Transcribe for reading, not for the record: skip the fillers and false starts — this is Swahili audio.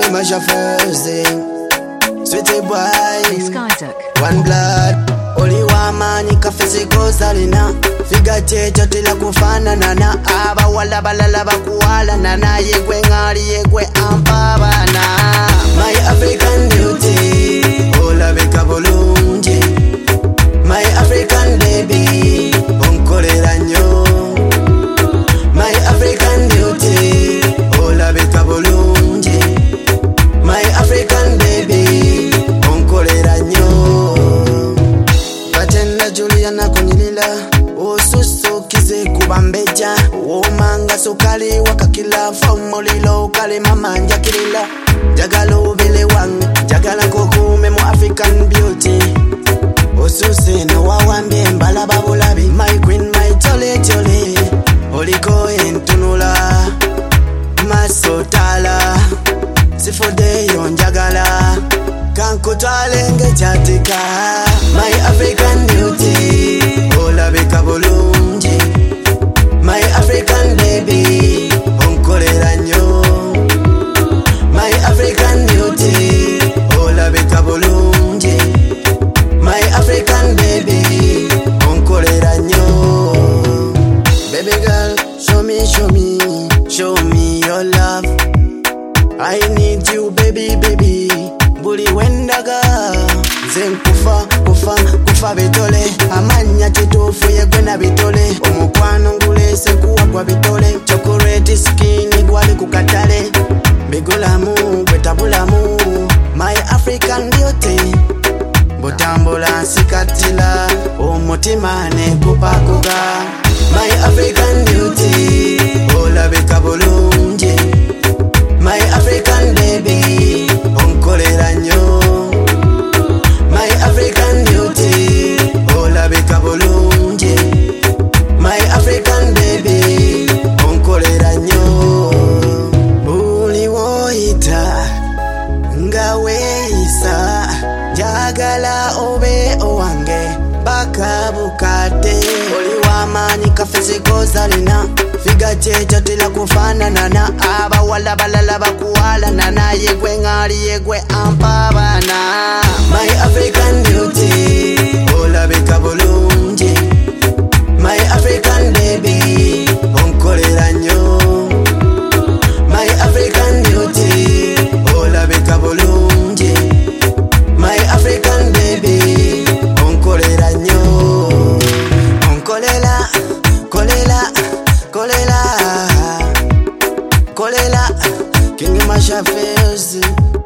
King Masha Thursday, sweetie boy, Skyduck. one blood. Oli wamani kafisiko salina, figa checho tila kufana nana. Aba wala balala bakuwala nana, yegwe ngari yegwe ampabana. My African beauty, ola beka bulungi. My African baby, onkorera nnyo. My African beauty, ola beka bulungi. My African baby, onkorera nnyo. Batenda Juliana kunyilila, osusu kize kubambeja. Omanga sukali wakakila, famulilo kale mama njakilila. Jagala ubele wange, jagala kukume mu African beauty. Osuse no wawambye mbala babulabi. My queen, my chole chole, oliko entunula masotala. Sifode yonjagala, kankutwale ngechatika. My African beauty, ola beka bulungi. My African baby, onkorera nnyo. My African beauty, ola beka bulungi. My African baby, onkorera nnyo. Baby girl, show me your love. I need you, baby, baby. Buli wendaga, nze kufa bitole. Amanya kitufu yegwe na bitole. Omukwano ngulese kuwa kwa bitole. Chocolate skin gwali kukatale. Bigulamu, betabulamu. My African beauty, butambula nsikatila. Omutima ne kupakuga. My African beauty, olabika bulungi. My African baby, onkorera nnyo. My African beauty, olabika bulungi. My African baby, onkorera nnyo. Buli woyita nga weeyisa, njagala obe owange baka bukate. Oli wamaanyi kafisiko salina, figa checho tila kufana nana. Aba wala balala bakuwala nana, yegwe ngari yegwe ampabana. My African beauty, ola beka bulungi. My African baby, onkorera nnyo. My African beauty, ola beka bulungi. My African baby, onkorera nnyo. Onkolela, kolela, King Masha Thursday.